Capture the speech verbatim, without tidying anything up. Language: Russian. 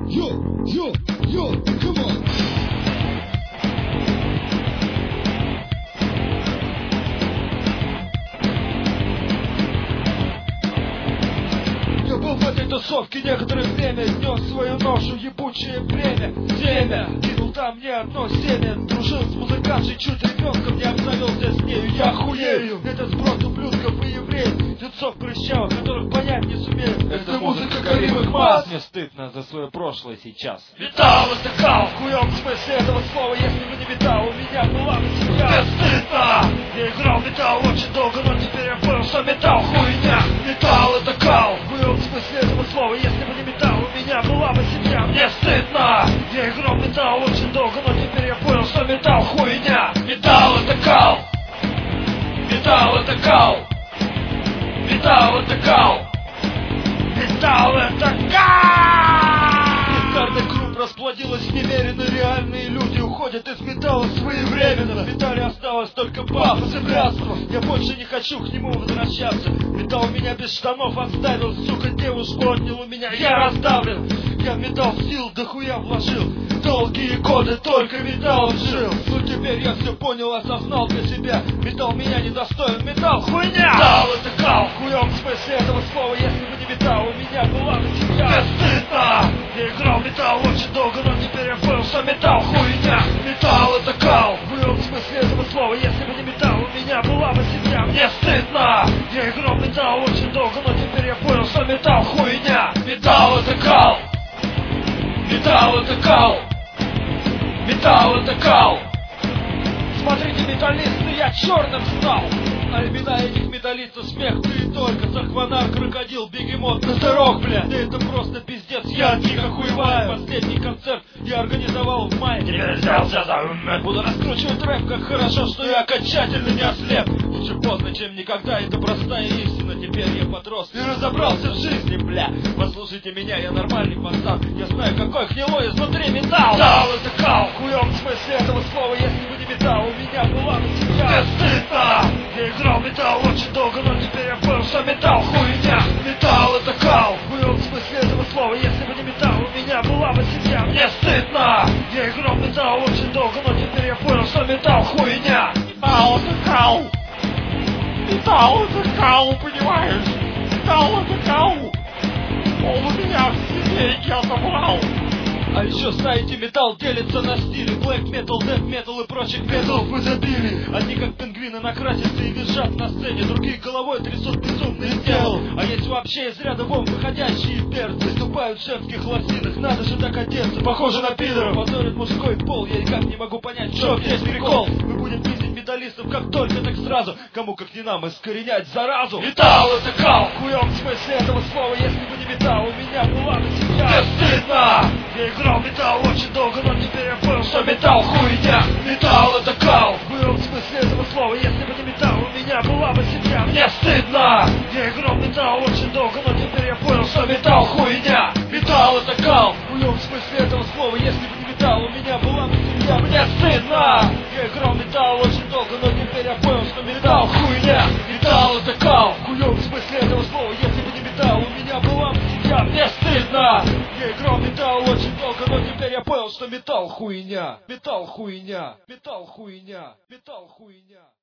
Yo, yo, yo, come on. Я был в этой тусовке некоторое время, нес свою ношу, ебучее бремя, время. Кинул там не одно семя, дружил с музыкантшей чуть ребенком, не обзавелся с нею, я хуею. Этот сброд ублюдков и евреев, дедцов прыщавых, которых понять не сумею. Это музыка горимых масс. Мне стыдно за свое прошлое сейчас. Металл это кал, в хуём смысле этого слова, если бы не металл, у меня была бы семья. Мне стыдно, я играл в металл очень долго, но теперь я понял, что металл хуйня. Металл это кал, в хуём в смысле этого слова, если бы не металл, у меня была бы семья. Мне стыдно, я играл в металл очень долго, но теперь я понял, что металл хуйня. Металл это кал, металл это кал, металл это кал, металл это кал. Гитарный круг расплодилась немерено, реальные люди уходят из металла своевременно. В металле осталось только пафос и блядство, я больше не хочу к нему возвращаться. Металл меня без штанов оставил, сука, девушку отнял у меня, я раздавлен. Я в металл сил дохуя вложил, долгие годы только металлом жил. Но теперь я все понял, осознал для себя, металл меня недостоин, металл хуйня. Металл это кал, в хуём смысле этого слова, если бы не металл, у меня была бы семья. Мне стыдно, я играл в металл очень долго, но теперь я понял, что металл хуйня. Металл это кал, в хуём смысле этого слова, если бы не металл, у меня была бы семья. Мне стыдно, я играл в металл очень долго, но теперь я понял, что металл хуйня. Металл это кал, металл это кал, металл это кал. Смотрите, металлисты, я черным стал. А имена этих металлистов смех, ты и только. Сахванар, крокодил, бегемот, носорог, бля. Да это просто пиздец, я дико хуеваю. Последний концерт я организовал в мае. Теперь взялся за ум. Буду раскручивать рэп, как хорошо, что я окончательно не ослеп. Лучше поздно, чем никогда, это простая истина. Теперь я подрос и разобрался в жизни, бля. Послушайте меня, я нормальный пацан. Я знаю, какой гнилой изнутри металл. Металл это кал, в хуём смысле этого слова, если бы не металл, у меня была бы семья. Мне стыдно, я играл в металл очень долго, но теперь я понял, что металл хуйня. Металл это кал, в хуём смысле этого слова, если бы не металл, у меня была бы семья. Мне стыдно, я играл в металл очень долго, но теперь я понял, что металл хуйня. Металл это кал, металл это кал, понимаешь? Металл это кал, он у меня все деньги отобрал. А еще знаете, металл делится на стили: black metal, death metal и прочих металлов в изобилии. Одни как пингвины накрасятся и визжат на сцене, другие головой трясут безумные тела. А есть вообще из ряда вон выходящие перцы, выступают в женских лосинах, надо же так одеться, похоже на пидоров. Позорит мужской пол, я никак не могу понять, в чем здесь прикол. Мы будем пиздить металлистов как только, так сразу, кому как не нам искоренять заразу. Металл это кал, в хуём смысле этого слова, если бы не металл, у меня была бы семья. Мне стыдно, я играл в металл очень долго, но теперь я понял, что металл хуйня. Металл это кал, в хуём смысле этого слова, если бы не металл, у меня была бы семья. Мне стыдно, я играл в металл очень долго, но теперь я понял, что металл хуйня. Металл это кал, в хуём смысле этого слова, если бы не металл, у меня была бы семья. Мне стыдно, я играл в металл очень долго, но теперь я понял, что металл хуйня. Металл это кал, в хуём смысле этого слова, если бы не металл, у меня была бы семья. Мне стыдно, я играл в металл очень долго, но теперь я понял, что металл хуйня. Металл хуйня, металл хуйня, металл хуйня.